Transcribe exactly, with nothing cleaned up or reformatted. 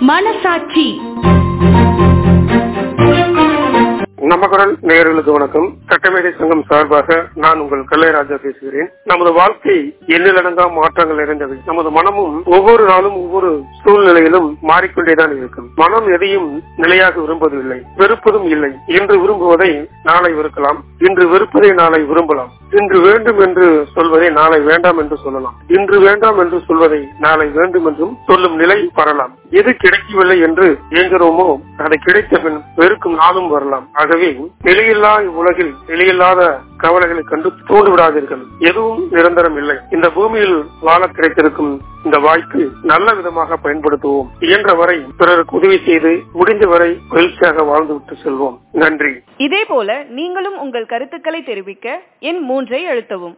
மனசாட்சி. நம்ம குரல் நேயர்களுக்கு வணக்கம். சட்டமேதை சங்கம் சார்பாக நான் உங்கள் கல்லைராஜா பேசுகிறேன். நமது வாழ்க்கை எண்ணிலடங்கா மாற்றங்கள் நிறைந்தது. நமது மனமும் ஒவ்வொரு நாளும் ஒவ்வொரு சூழ்நிலையிலும் மாறிக்கொண்டேதான் இருக்கும். மனம் எதையும் நிலையாக விரும்புவதில்லை, வெறுப்பதும் இல்லை. இன்று விரும்புவதை நாளை வெறுக்கலாம், இன்று வெறுப்பதை நாளை விரும்பலாம். இன்று வேண்டும் என்று சொல்வதை நாளை வேண்டாம் என்று சொல்லலாம், இன்று வேண்டாம் என்று சொல்வதை நாளை வேண்டும் என்றும் சொல்லும் நிலை வரலாம். எது கிடைக்கவில்லை என்று ஏங்குகிறோமோ அதை கிடைத்த பின் வெறுக்கும் நாளும் வரலாம். ஆகவே நிலையில்லா இவ்வுலகில் நிலையில்லாத கவலைகளை கண்டு தூண்டு விடாதீர்கள். எதுவும் நிரந்தரம் இல்லை. இந்த பூமியில் வாழ கிடைத்திருக்கும் இந்த வாய்ப்பு நல்ல விதமாக பயன்படுத்துவோம். இயன்ற வரை பிறருக்கு உதவி செய்து முடிந்த வரை மகிழ்ச்சியாக வாழ்ந்துவிட்டு செல்வோம். நன்றி. இதே போல நீங்களும் உங்கள் கருத்துக்களை தெரிவிக்க எண் மூன்றை அழுத்தவும்.